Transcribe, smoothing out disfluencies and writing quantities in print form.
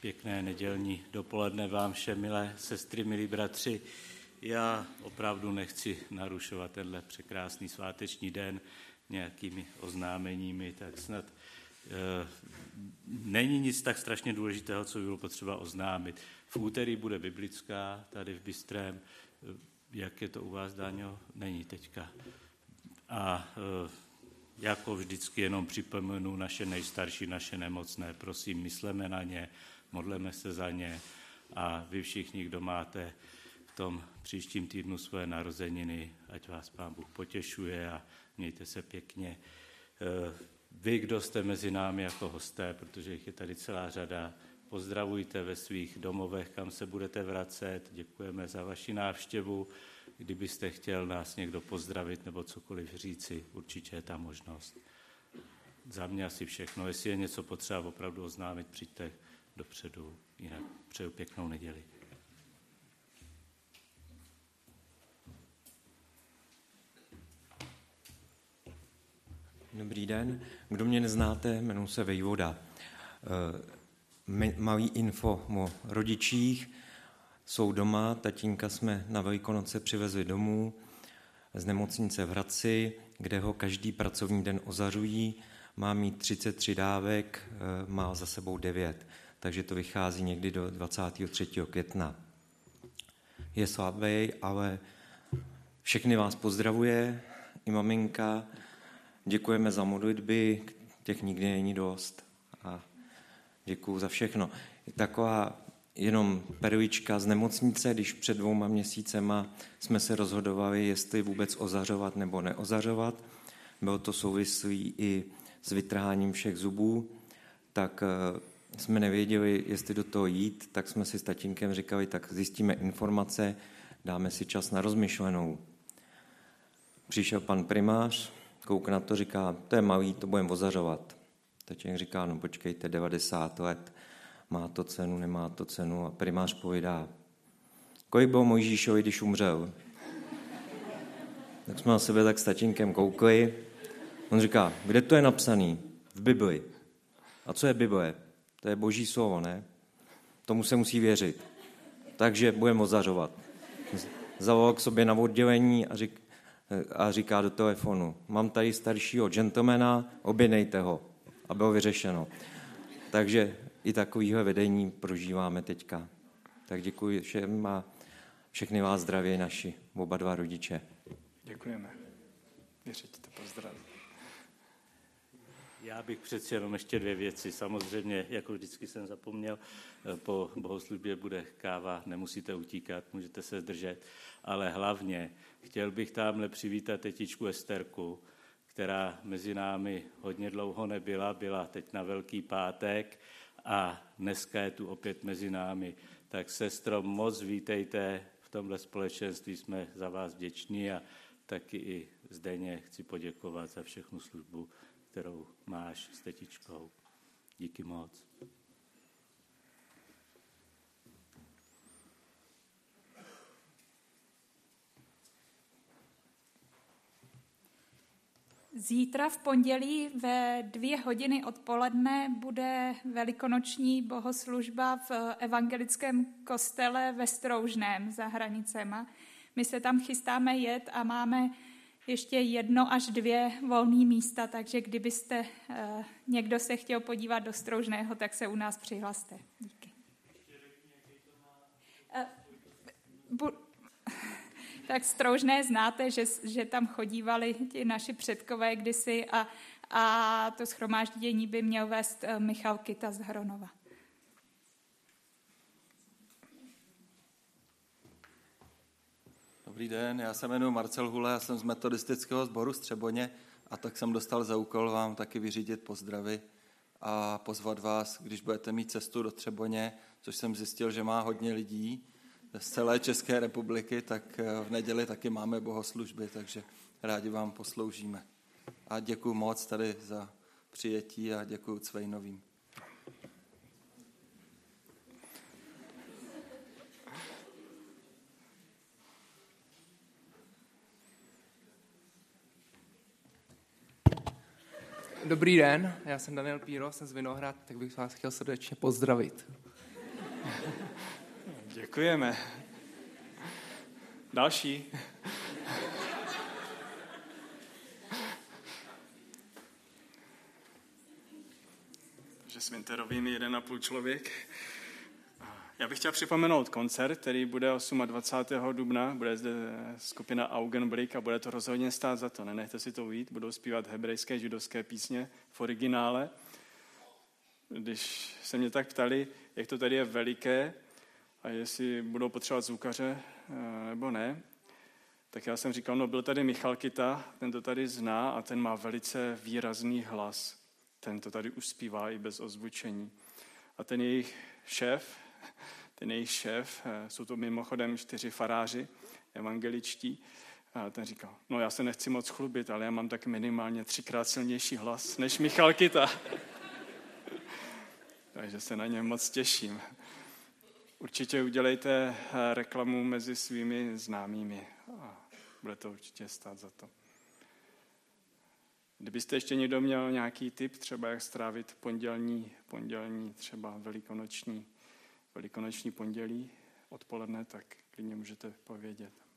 Pěkné nedělní dopoledne vám všem, milé sestry, milí bratři. Já opravdu nechci narušovat tenhle překrásný sváteční den nějakými oznámeními, tak snad není nic tak strašně důležitého, co by bylo potřeba oznámit. V úterý bude biblická tady v Bystrém. Jak je to u vás, Dáňo? Není teďka. A jako vždycky jenom připomenu naše nejstarší, naše nemocné. Prosím, mysleme na ně, modleme se za ně a vy všichni, kdo máte v tom příštím týdnu své narozeniny, ať vás Pán Bůh potěšuje a mějte se pěkně. Vy, kdo jste mezi námi jako hosté, protože jich je tady celá řada, pozdravujte ve svých domovech, kam se budete vracet. Děkujeme za vaši návštěvu. Kdybyste chtěl nás někdo pozdravit nebo cokoliv říci, určitě je ta možnost. Za mě asi všechno. Jestli je něco potřeba opravdu oznámit, přijďte dopředu. Jinak přeju pěknou neděli. Dobrý den. Kdo mě neznáte, jmenuji se Vejvoda. Malý info o rodičích. Jsou doma, tatínka jsme na Velikonoce přivezli domů z nemocnice v Hradci, kde ho každý pracovní den ozařují. Má mít 33 dávek, má za sebou 9, takže to vychází někdy do 23. května. Je slabý, ale všechny vás pozdravuje, i maminka. Děkujeme za modlitby, těch nikdy není dost a děkuju za všechno. Je taková jenom perlička z nemocnice, když před 2 měsícema jsme se rozhodovali, jestli vůbec ozařovat nebo neozařovat. Bylo to souvislý i s vytrháním všech zubů, tak jsme nevěděli, jestli do toho jít, tak jsme si s tatínkem říkali, tak zjistíme informace, dáme si čas na rozmyšlenou. Přišel pan primář, kouk na to, říká, to je malý, to budeme ozařovat. Tatínek říká, no počkejte, 90 let, má to cenu, nemá to cenu. A primář povídá, kolik bylo Mojžíšovi, když umřel? Tak jsme na sebe tak s tatínkem koukli. On říká, kde to je napsaný? V Bibli. A co je Bible? To je Boží slovo, ne? Tomu se musí věřit. Takže budeme ozařovat. Zavolal k sobě na oddělení a říká do telefonu, mám tady staršího gentlemana, objednejte ho. A bylo vyřešeno. Takže i takovýhle vedení prožíváme teďka. Tak děkuji všem a všechny vás zdraví naši, oba dva rodiče. Děkujeme. Věřit, pozdraví. Já bych přeci jenom ještě 2 věci. Samozřejmě, jako vždycky jsem zapomněl, po bohoslužbě bude káva, nemusíte utíkat, můžete se zdržet, ale hlavně chtěl bych tamhle přivítat tetičku Esterku, která mezi námi hodně dlouho nebyla, byla teď na Velký pátek a dneska je tu opět mezi námi. Tak sestro, moc vítejte v tomhle společenství, jsme za vás vděční a taky i Zdeně chci poděkovat za všechnu službu, kterou máš s tetičkou. Díky moc. Zítra v pondělí ve 2 hodiny odpoledne bude velikonoční bohoslužba v evangelickém kostele ve Stroužném za hranicema. My se tam chystáme jet a máme ještě 1 až 2 volné místa, takže kdybyste někdo se chtěl podívat do Stroužného, tak se u nás přihlaste. Díky. Tak Stroužné znáte, že tam chodívali ti naši předkové kdysi a to shromáždění by měl vést Michal Kyta z Hronova. Dobrý den, já se jmenuji Marcel Hule, já jsem z metodistického sboru Střeboně a tak jsem dostal za úkol vám taky vyřídit pozdravy a pozvat vás, když budete mít cestu do Třeboně, což jsem zjistil, že má hodně lidí z celé České republiky, tak v neděli taky máme bohoslužby, takže rádi vám posloužíme. A děkuji moc tady za přijetí a děkuji Cvejnovým. Dobrý den, já jsem Daniel Píro, jsem z Vinohrad, tak bych vás chtěl srdečně pozdravit. Děkujeme. Další. Takže s Winterovými 1,5 člověk. Já bych chtěl připomenout koncert, který bude 28. dubna. Bude zde skupina Augenblick a bude to rozhodně stát za to. Nenechte si to ujít. Budou zpívat hebrejské, židovské písně v originále. Když se mě tak ptali, jak to tady je veliké a jestli budou potřebovat zvukaře nebo ne, tak já jsem říkal, no byl tady Michal Kita, ten to tady zná a ten má velice výrazný hlas. Ten to tady už zpívá i bez ozvučení. A ten jejich šéf, jsou to mimochodem 4 faráři evangeličtí, a ten říkal, no já se nechci moc chlubit, ale já mám tak minimálně 3krát silnější hlas než Michal Kita. Takže se na ně moc těším. Určitě udělejte reklamu mezi svými známými a bude to určitě stát za to. Kdybyste ještě někdo měl nějaký tip, třeba jak strávit pondělní třeba velikonoční pondělí odpoledne, tak klidně můžete povědět.